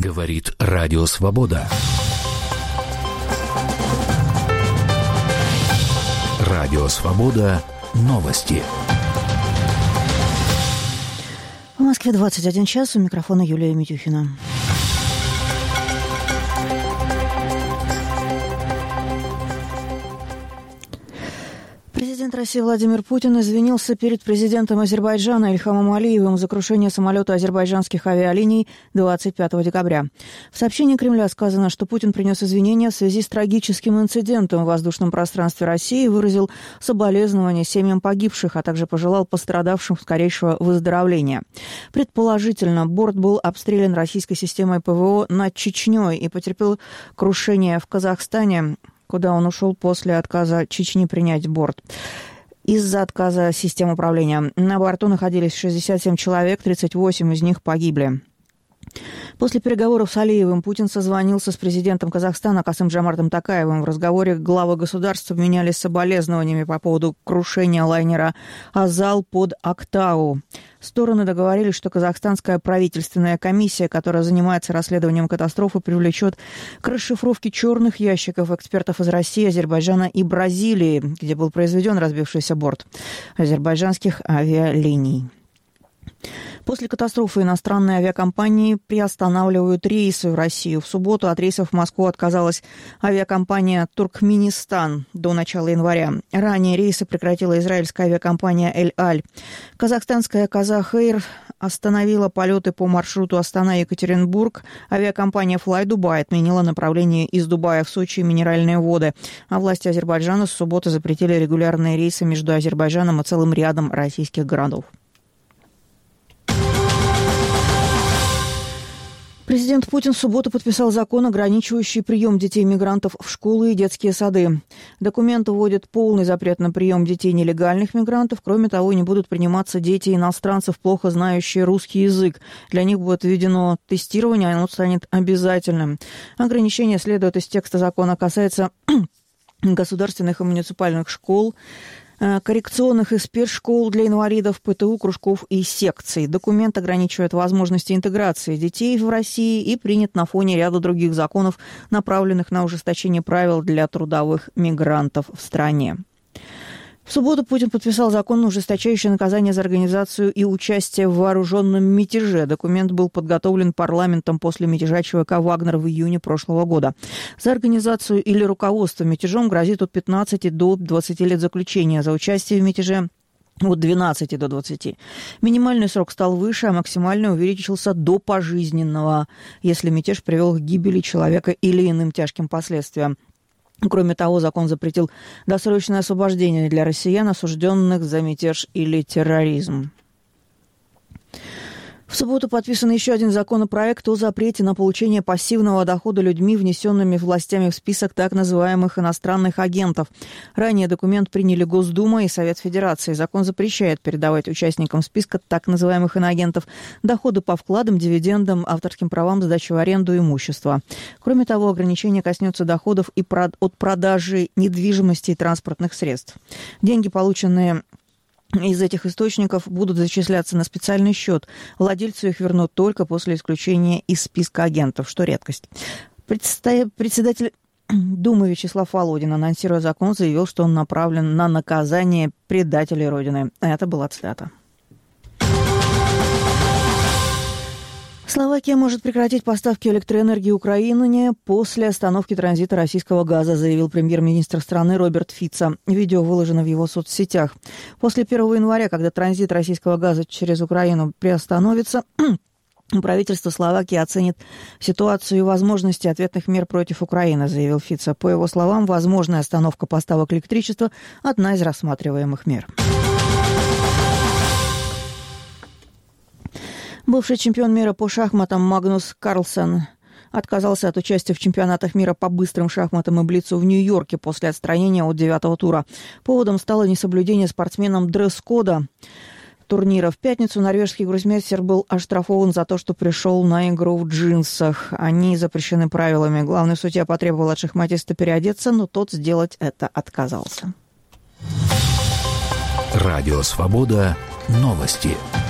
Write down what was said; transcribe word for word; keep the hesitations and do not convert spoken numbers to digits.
Говорит Радио Свобода. Радио Свобода. Новости. В Москве двадцать один час. У микрофона Юлия Митюхина. Президент России Владимир Путин извинился перед президентом Азербайджана Ильхамом Алиевым за крушение самолета азербайджанских авиалиний двадцать пятого декабря. В сообщении Кремля сказано, что Путин принес извинения в связи с трагическим инцидентом в воздушном пространстве России и выразил соболезнования семьям погибших, а также пожелал пострадавшим скорейшего выздоровления. Предположительно, борт был обстрелян российской системой ПВО над Чечней и потерпел крушение в Казахстане, куда он ушел после отказа Чечни принять борт. Из-за отказа систем управления. На борту находились шестьдесят семь человек, тридцать восемь из них погибли. После переговоров с Алиевым Путин созвонился с президентом Казахстана Касым-Джомартом Токаевым. В разговоре главы государств обменялись соболезнованиями по поводу крушения лайнера «Азал» под Актау. Стороны договорились, что казахстанская правительственная комиссия, которая занимается расследованием катастрофы, привлечет к расшифровке черных ящиков экспертов из России, Азербайджана и Бразилии, где был произведен разбившийся борт азербайджанских авиалиний. После катастрофы иностранные авиакомпании приостанавливают рейсы в Россию. В субботу от рейсов в Москву отказалась авиакомпания «Туркменистан» до начала января. Ранее рейсы прекратила израильская авиакомпания «Эль-Аль». Казахстанская «Казах-Эйр» остановила полеты по маршруту Астана-Екатеринбург. Авиакомпания «Флай Дубай» отменила направление из Дубая в Сочи и Минеральные воды. А власти Азербайджана с субботы запретили регулярные рейсы между Азербайджаном и целым рядом российских городов. Президент Путин в субботу подписал закон, ограничивающий прием детей-мигрантов в школы и детские сады. Документ вводит полный запрет на прием детей нелегальных мигрантов. Кроме того, не будут приниматься дети иностранцев, плохо знающие русский язык. Для них будет введено тестирование, оно станет обязательным. Ограничение следует из текста закона, касается государственных и муниципальных школ, коррекционных и спецшкол для инвалидов, ПТУ, кружков и секций. Документ ограничивает возможности интеграции детей в России и принят на фоне ряда других законов, направленных на ужесточение правил для трудовых мигрантов в стране. В субботу Путин подписал закон, ужесточающий наказание за организацию и участие в вооруженном мятеже. Документ был подготовлен парламентом после мятежа ЧВК «Вагнер» в июне прошлого года. За организацию или руководство мятежом грозит от пятнадцати до двадцати лет заключения, за участие в мятеже от двенадцати до двадцати. Минимальный срок стал выше, а максимальный увеличился до пожизненного, если мятеж привел к гибели человека или иным тяжким последствиям. Кроме того, закон запретил досрочное освобождение для россиян, осужденных за мятеж или терроризм. В субботу подписан еще один законопроект о запрете на получение пассивного дохода людьми, внесенными властями в список так называемых иностранных агентов. Ранее документ приняли Госдума и Совет Федерации. Закон запрещает передавать участникам списка так называемых иноагентов доходы по вкладам, дивидендам, авторским правам, сдаче в аренду имущества. Кроме того, ограничение коснется доходов и от продажи недвижимости и транспортных средств. Деньги, полученные из этих источников, будут зачисляться на специальный счет. Владельцу их вернут только после исключения из списка агентов, что редкость. Председатель Думы Вячеслав Володин, анонсируя закон, заявил, что он направлен на наказание предателей Родины. Это была цитата. Словакия может прекратить поставки электроэнергии Украине после остановки транзита российского газа, заявил премьер-министр страны Роберт Фицо. Видео выложено в его соцсетях. После первого января, когда транзит российского газа через Украину приостановится, правительство Словакии оценит ситуацию и возможности ответных мер против Украины, заявил Фицо. По его словам, возможная остановка поставок электричества – одна из рассматриваемых мер. Бывший чемпион мира по шахматам Магнус Карлсен отказался от участия в чемпионатах мира по быстрым шахматам и блицу в Нью-Йорке после отстранения от девятого тура. Поводом стало несоблюдение спортсменам дресс-кода турнира. В пятницу норвежский гроссмейстер был оштрафован за то, что пришел на игру в джинсах. Они запрещены правилами. Главный судья потребовал от шахматиста переодеться, но тот сделать это отказался. Радио «Свобода». Новости.